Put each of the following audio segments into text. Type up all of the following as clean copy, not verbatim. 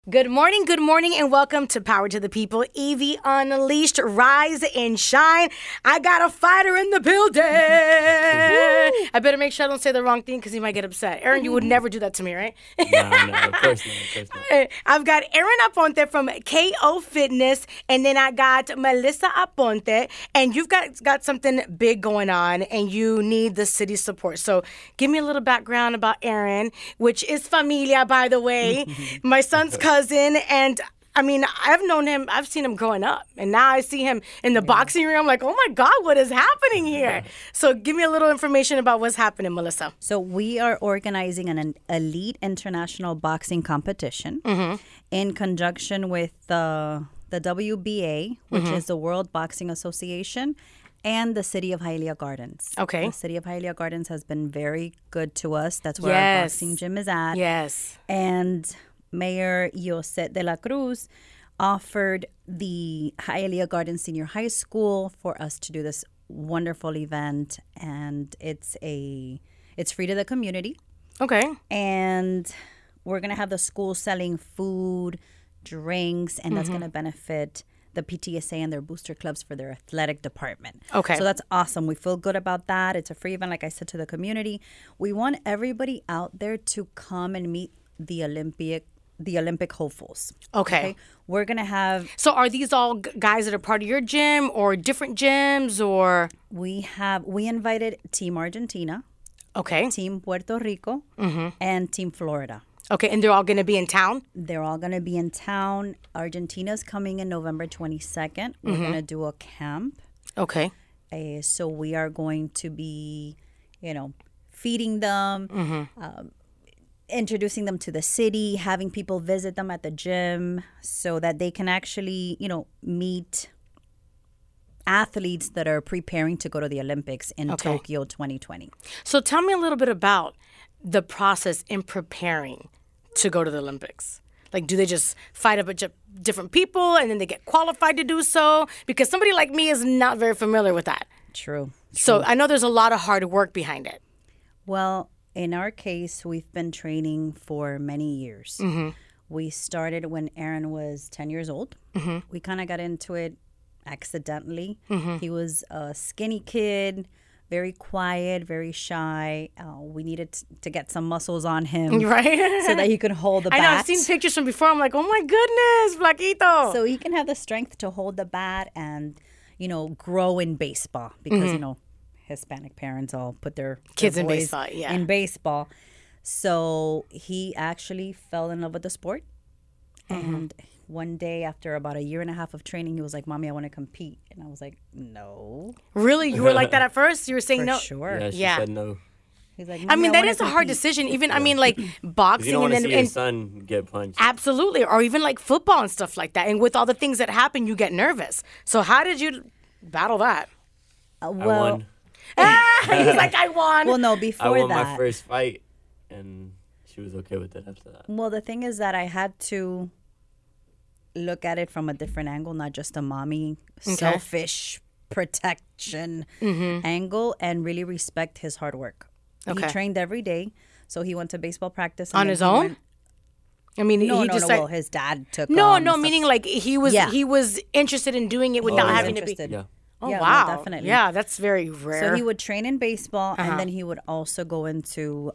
Good morning, and welcome to Power to the People. Evie Unleashed, rise and shine. I got a fighter in the building. I better make sure I don't say the wrong thing because he might get upset. Aaron, you would never do that to me, right? No, of course not. I've got Aaron Aponte from KO Fitness, and then I got Melissa Aponte, and you've got something big going on, and you need the city's support. So give me a little background about Aaron, which is familia, by the way. My son's cousin, and I mean, I've known him, I've seen him growing up, and now I see him in the boxing ring. I'm like, oh my God, what is happening here? So give me a little information about what's happening, Melissa. So we are organizing an elite international boxing competition in conjunction with the WBA, which is the World Boxing Association, and the City of Hialeah Gardens. Okay. The City of Hialeah Gardens has been very good to us. That's where our boxing gym is at. Yes. And Mayor Yoset de la Cruz offered the Hialeah Gardens Senior High School for us to do this wonderful event, and it's free to the community. Okay. And we're going to have the school selling food, drinks, and that's going to benefit the PTSA and their booster clubs for their athletic department. Okay. So that's awesome. We feel good about that. It's a free event, like I said, to the community. We want everybody out there to come and meet the Olympic hopefuls. Okay. We're going to have... So are these all guys that are part of your gym or different gyms or... We invited Team Argentina, Okay. Team Puerto Rico, and Team Florida. Okay, and they're all going to be in town? They're all going to be in town. Argentina's coming in November 22nd. We're going to do a camp. Okay. So we are going to be, feeding them, introducing them to the city, having people visit them at the gym so that they can actually, meet athletes that are preparing to go to the Olympics in Tokyo 2020. So tell me a little bit about the process in preparing to go to the Olympics. Like, do they just fight a bunch of different people and then they get qualified to do so? Because somebody like me is not very familiar with that. True. So I know there's a lot of hard work behind it. Well, in our case, we've been training for many years. We started when Aaron was 10 years old. We kind of got into it accidentally. He was a skinny kid, very quiet, very shy. We needed to get some muscles on him, right? so that he could hold the bat. I know, I've seen pictures from before. I'm like, oh my goodness, Flaquito. So he can have the strength to hold the bat and, grow in baseball because, Hispanic parents all put their kids in boys baseball, in baseball. So he actually fell in love with the sport. And one day, after about a year and a half of training, he was like, "Mommy, I want to compete." And I was like, "No." Really? You were like that at first? You were saying For no? sure. Yeah, she said no. He's like, I mean, that wanna is a hard compete." decision. Even, I mean, like boxing You don't want and to then... see your son get punched. Absolutely. Or even like football and stuff like that. And with all the things that happen, you get nervous. So how did you battle that? I Well, won. He's like, I won. well, no, I before won that. my first fight, and she was okay with it after that. Well, the thing is that I had to look at it from a different angle, not just a mommy, selfish protection angle, and really respect his hard work. Okay. He trained every day, so he went to baseball practice. On then his he own? went- I mean, No, he no, just no. like... Well, his dad took No, and no, stuff. meaning like he was Yeah. he was interested in doing it without He was having interested. to be... Yeah. Oh, Yeah, no, wow. definitely. Yeah, that's very rare. So he would train in baseball, and then he would also go into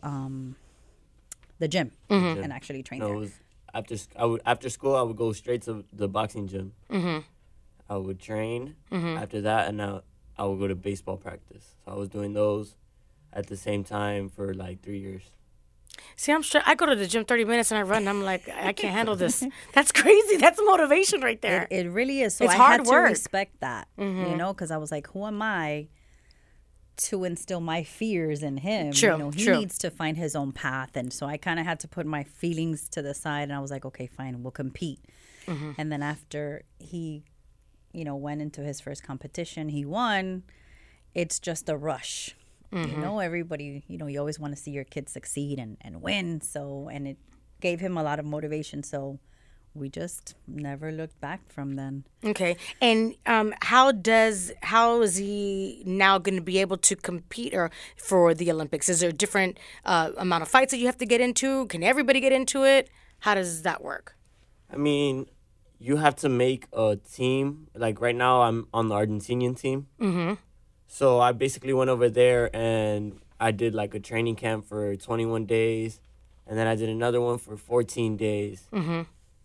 the gym and actually train No, there. it was after school. I would go straight to the boxing gym. I would train after that, and I would go to baseball practice. So I was doing those at the same time for like 3 years. See, I'm straight. I go to the gym 30 minutes and I run. And I'm like, I can't handle this. That's crazy. That's motivation right there. It really is. So It's I hard had work. to respect that, because I was like, who am I to instill my fears in him? True, He true. needs to find his own path. And so I kind of had to put my feelings to the side, and I was like, okay, fine, we'll compete. And then after he, went into his first competition, he won. It's just a rush. Everybody, you always want to see your kid succeed and win. So, and it gave him a lot of motivation. So we just never looked back from then. Okay. And how is he now going to be able to compete or for the Olympics? Is there a different amount of fights that you have to get into? Can everybody get into it? How does that work? I mean, you have to make a team. Like right now, I'm on the Argentinian team. Mm-hmm. So I basically went over there and I did like a training camp for 21 days. And then I did another one for 14 days. Mm-hmm.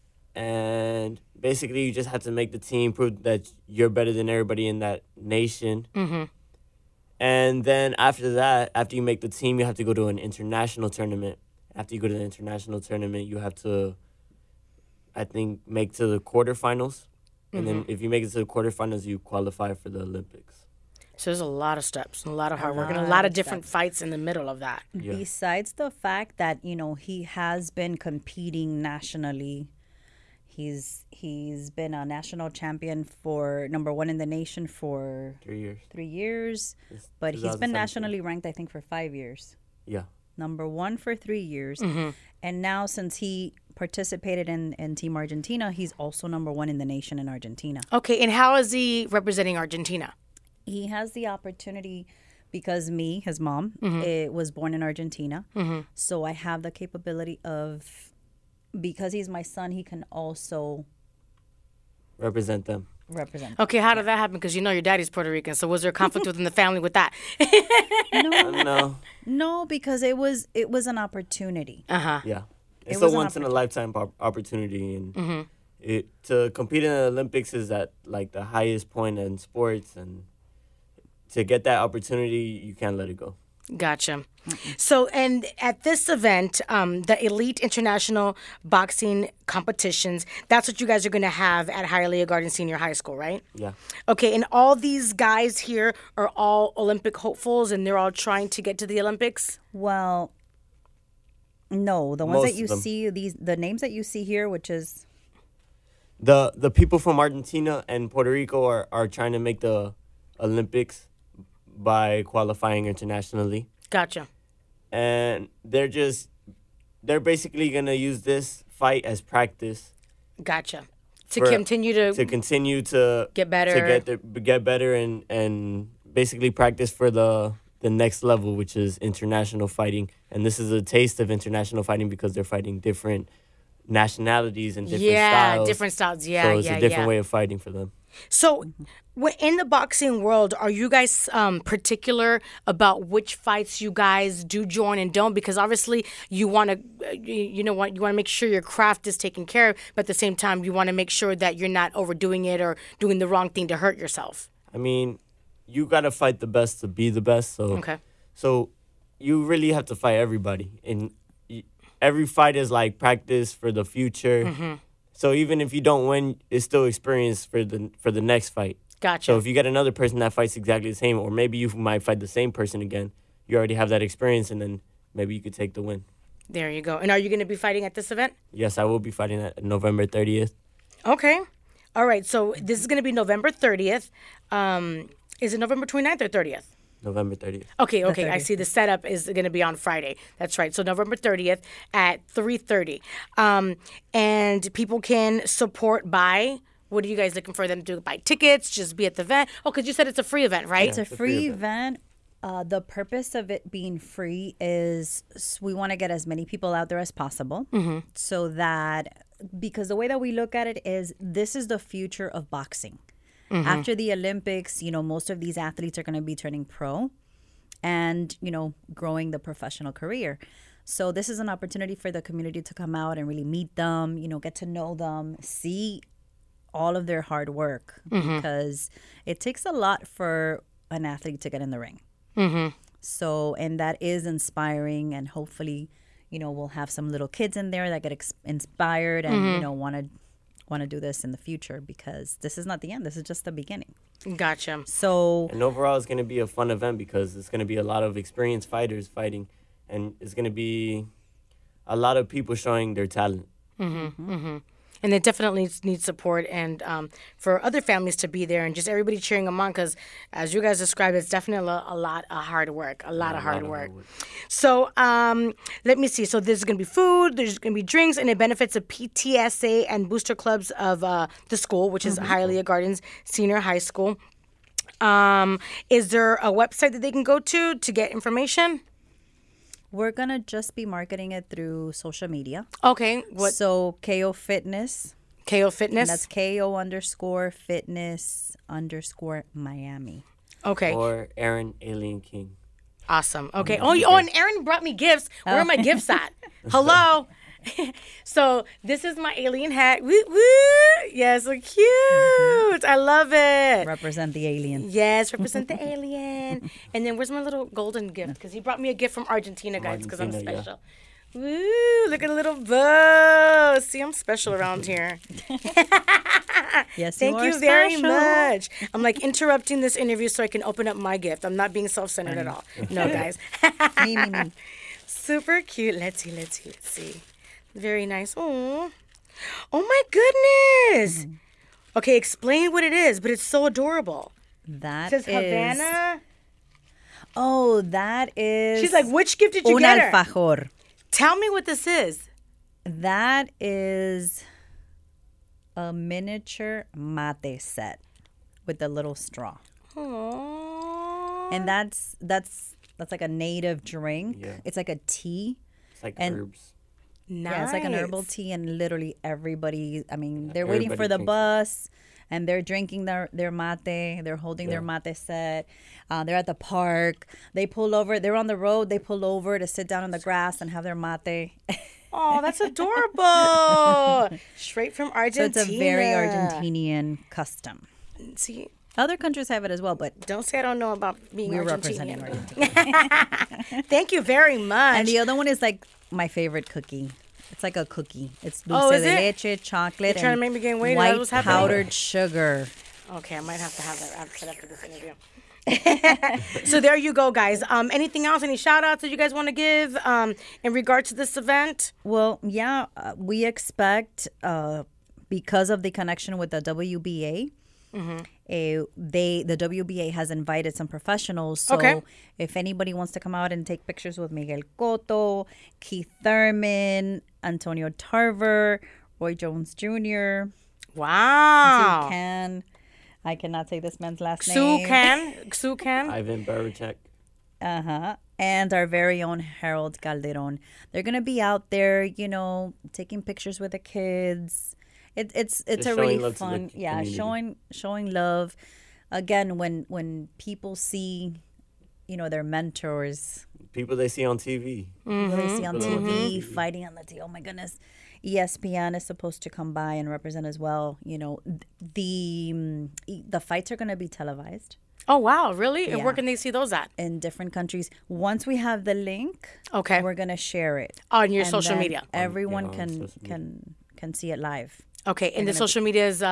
And basically, you just have to make the team, prove that you're better than everybody in that nation. Mm-hmm. And then after that, after you make the team, you have to go to an international tournament. After you go to the international tournament, you have to, I think, make to the quarterfinals. And then if you make it to the quarterfinals, you qualify for the Olympics. So there's a lot of steps, a lot of hard work, and a lot of different fights in the middle of that. Yeah. Besides the fact that, you know, he has been competing nationally. He's been a national champion for #1 in the nation for 3 years. 3 years. It's But he's been 2017. nationally ranked, I think, for 5 years. Yeah. #1 for 3 years. And now since he participated in Team Argentina, he's also #1 in the nation in Argentina. Okay, and how is he representing Argentina? He has the opportunity because me, his mom, was born in Argentina. So I have the capability of, because he's my son, he can also Represent them. represent. Okay, how did that happen? Because you know your daddy's Puerto Rican, so was there a conflict within the family with that? No. No, because it was an opportunity. Yeah. It's It a was an once in a lifetime opportunity. And to compete in the Olympics is at like the highest point in sports. And to get that opportunity, you can't let it go. Gotcha. So, and at this event, the Elite International Boxing Competitions, that's what you guys are going to have at Hialeah Garden Senior High School, right? Yeah. Okay, and all these guys here are all Olympic hopefuls, and they're all trying to get to the Olympics? Well, no, the ones Most that you of them. see, the names that you see here, which is The people from Argentina and Puerto Rico are trying to make the Olympics by qualifying internationally. Gotcha. And they're basically going to use this fight as practice Gotcha. To For- continue to continue to Get better. to get better and basically practice for the next level, which is international fighting. And this is a taste of international fighting because they're fighting different nationalities and different styles. different styles. Yeah, so it's yeah, a different yeah. way of fighting for them. So, in the boxing world, are you guys particular about which fights you guys do join and don't? Because obviously, you want to, you want to make sure your craft is taken care of, but at the same time, you want to make sure that you're not overdoing it or doing the wrong thing to hurt yourself. I mean, you got to fight the best to be the best. So, Okay. So you really have to fight everybody. And every fight is like practice for the future. Mm-hmm. So even if you don't win, it's still experience for the next fight. Gotcha. So if you get another person that fights exactly the same, or maybe you might fight the same person again, you already have that experience, and then maybe you could take the win. There you go. And are you going to be fighting at this event? Yes, I will be fighting at November 30th. Okay. All right. So this is going to be November 30th. Is it November 29th or 30th? November 30th. Okay, okay. I 30th. see the setup is going to be on Friday. That's right. So November 30th at 3:30. And people can support by, what are you guys looking for them to do? Buy tickets, just be at the event? Oh, because you said it's a free event, right? it's a free event. The purpose of it being free is we want to get as many people out there as possible, so that, because the way that we look at it is this is the future of boxing. After the Olympics, most of these athletes are going to be turning pro and, growing the professional career. So this is an opportunity for the community to come out and really meet them, get to know them, see all of their hard work, because it takes a lot for an athlete to get in the ring. So, and that is inspiring, and hopefully, we'll have some little kids in there that get inspired and, want to do this in the future, because this is not the end. This is just the beginning. Gotcha. So, And overall, it's going to be a fun event because it's going to be a lot of experienced fighters fighting, and it's going to be a lot of people showing their talent. And they definitely need support, and for other families to be there and just everybody cheering them on, because as you guys described, it's definitely a lot of hard work, a lot of hard work. So let me see. So there's going to be food, there's going to be drinks, and it benefits the PTSA and booster clubs of the school, which is Hialeah Gardens Senior High School. Is there a website that they can go to get information? we're going to just be marketing it through social media. Okay. What? So, KO Fitness KO And Fitness. that's KO_fitness_Miami. Okay. Or Aaron Alien King. Awesome. Okay. And Aaron brought me gifts. Where are my gifts at? Hello. So this is my alien hat. Woo woo. Yes, so cute. I love it. Represent the alien. Yes, represent the alien. And then where's my little golden gift? Because he brought me a gift from Argentina, guys, because I'm Argentina, yeah. special. Woo, look at a little bow. See, I'm special around here. Yes, Thank you, you are very special. much. I'm like interrupting this interview so I can open up my gift. I'm not being self-centered at all. No, guys. Me. Super cute. Let's see. Very nice. Oh my goodness. Okay, explain what it is, but it's so adorable. That It says is- Havana. Oh, that is. She's like, which gift did you un get her? alfajor. Tell me what this is. That is a miniature mate set with a little straw, Aww. and that's like a native drink. Yeah. It's like a tea. It's like And- herbs. Nice. Yeah, it's like an herbal tea, and literally everybody. I mean, they're waiting for everybody the drinks bus, and they're drinking their mate. They're holding their mate set. They're at the park. They pull over. They're on the road. They pull over to sit down on the grass and have their mate. Oh, that's adorable. Straight from So Argentina. it's a very Argentinian custom. See, Other countries have it as well, but don't say I don't know about being we're Argentinian. representing Argentina. Thank you very much. And the other one is like my favorite cookie. It's like a cookie. It's Oh, dulce is de it? leche, chocolate, You're trying to and make me gain weight? Is that white what's happening? powdered sugar. Okay, I might have to have that after this interview. So there you go, guys. Anything else? Any shout outs that you guys want to give in regard to this event? Well, yeah, we expect because of the connection with the WBA. The WBA has invited some professionals. So Okay. if anybody wants to come out and take pictures with Miguel Cotto, Keith Thurman, Antonio Tarver, Roy Jones Jr., Wow. I cannot say this man's last name. Sue can. Ivan Barachek. And our very own Harold Calderon. They're gonna be out there, taking pictures with the kids. It's a showing really love to the fun, community. showing love. Again, when people see, their mentors, People they see on TV. people they see on Mhm. TV fighting on the TV. Oh my goodness. ESPN is supposed to come by and represent as well. The fights are going to be televised Oh, wow. Really? And Yeah. where can they see those at? in different countries. Once we have the link, Okay. we're going to share it On your And social then media. Everyone on can social media. can see it live. Okay. And the social media is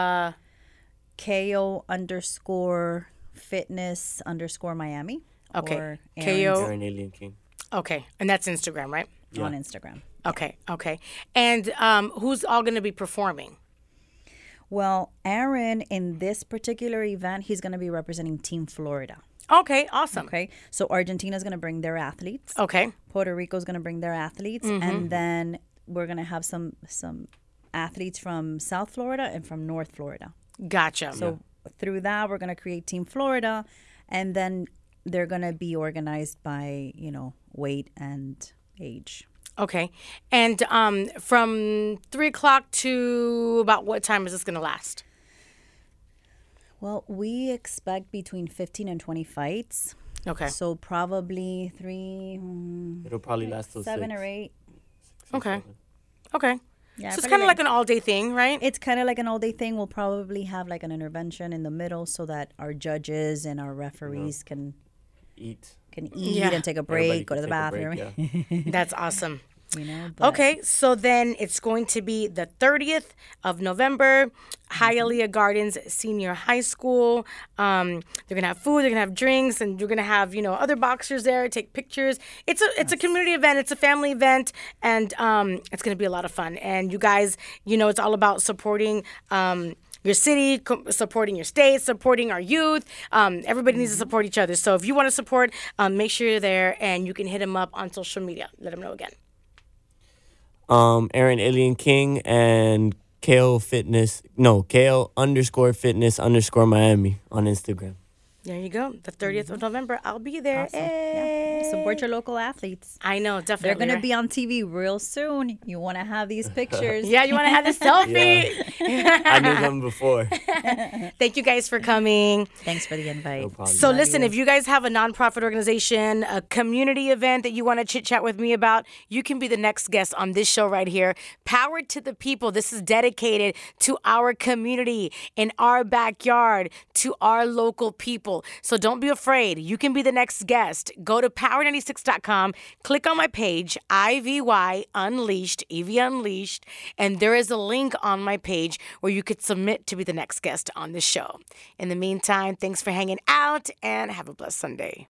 KO_fitness_Miami. Okay. Or KO. Aaron's Aaron Alien King. okay. And that's Instagram, right? on Instagram. Okay. Okay. And who's all going to be performing? Well, Aaron, in this particular event, he's going to be representing Team Florida. Okay. Awesome. Okay, so Argentina's going to bring their athletes. Okay. Puerto Rico's going to bring their athletes, and then we're going to have some athletes from South Florida and from North Florida. Gotcha. So through that, we're going to create Team Florida, and then they're going to be organized by weight and age. Okay. And from 3:00 to about what time is this going to last? Well, we expect between 15 and 20 fights. Okay. So probably It'll probably last till 7 6, or 8. 6 Okay. 7. Okay. Yeah, So it's probably kind of like an all-day thing, right? It's kind of like an all-day thing. We'll probably have like an intervention in the middle so that our judges and our referees can Eat. eat Yeah. and take a Everybody break, go to can the take a break, bathroom. yeah. That's awesome. But Okay, so then it's going to be the 30th of November, Hialeah Gardens Senior High School. They're gonna have food, they're gonna have drinks, and you're gonna have other boxers there, take pictures. It's a community event, it's a family event, and it's gonna be a lot of fun. And you guys, it's all about supporting. Your city, supporting your state, supporting our youth. Everybody needs to support each other. So if you want to support, make sure you're there, and you can hit them up on social media. Let them know again. Aaron Alien King and KO_fitness_Miami on Instagram. There you go. The 30th of November. I'll be there. Awesome. Hey. Yeah. Support your local athletes. I know, They're definitely. going to be on TV real soon. You want to have these pictures. Yeah, you want to have the selfie? I knew them before. Thank you guys for coming. Thanks for the invite. No problem. So listen, if you guys have a nonprofit organization, a community event that you want to chit chat with me about, you can be the next guest on this show right here. Powered to the People. This is dedicated to our community, in our backyard, to our local people. So don't be afraid. You can be the next guest. Go to power96.com, click on my page, IVY Unleashed, EV Unleashed, and there is a link on my page where you could submit to be the next guest on the show. In the meantime, thanks for hanging out and have a blessed Sunday.